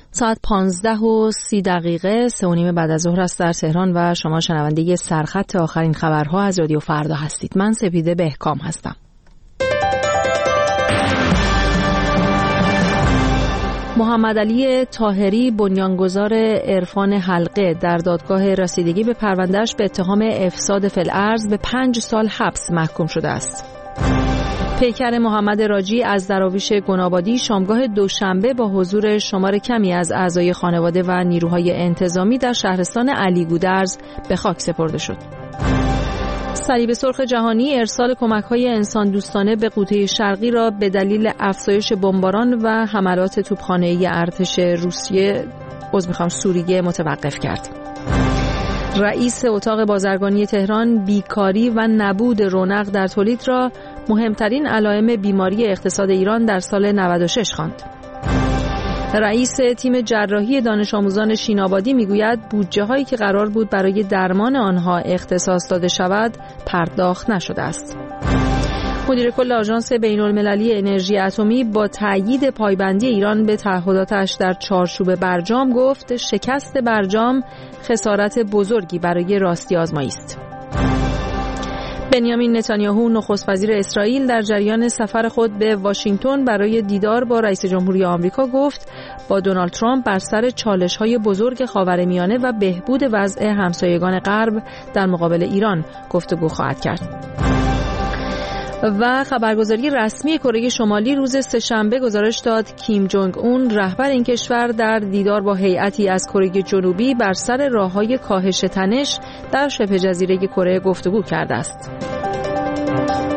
ساعت 15:30 3:30 بعد از ظهر است در تهران و شما شنونده سرخط آخرین خبرها از رادیو فردا هستید. من سپیده بهکام هستم. محمد علی طاهری بنیانگذار عرفان حلقه در دادگاه رسیدگی به پروندهش به اتهام افساد فی الارض به 5 سال حبس محکوم شده است. پیکر محمد راجی از دراویش گنابادی شامگاه دوشنبه با حضور شمار کمی از اعضای خانواده و نیروهای انتظامی در شهرستان علی گودرز به خاک سپرده شد. صلیب سرخ جهانی ارسال کمک‌های انسان دوستانه به قوطه شرقی را به دلیل افزایش بمباران و حملات توپخانه‌ای ارتش سوریه متوقف کرد. رئیس اتاق بازرگانی تهران بیکاری و نبود رونق در تولید را مهمترین علائم بیماری اقتصاد ایران در سال 96 خواند. رئیس تیم جراحی دانش آموزان شینابادی میگوید بودجه هایی که قرار بود برای درمان آنها اختصاص داده شود پرداخت نشده است. مدیر کل آژانس بین‌المللی انرژی اتمی با تأیید پایبندی ایران به تعهداتش در چارچوب برجام گفت شکست برجام خسارت بزرگی برای راستی آزمایی است. بنیامین نتانیاهو نخست وزیر اسرائیل در جریان سفر خود به واشنگتن برای دیدار با رئیس جمهوری آمریکا گفت با دونالد ترامپ بر سر چالش‌های بزرگ خاورمیانه و بهبود وضع همسایگان غرب در مقابل ایران گفتگو خواهد کرد. و خبرگزاری رسمی کره شمالی روز سه‌شنبه گزارش داد کیم جونگ اون رهبر این کشور در دیدار با هیئتی از کره جنوبی بر سر راه‌های کاهش تنش در شبه جزیره کره گفتگو کرده است.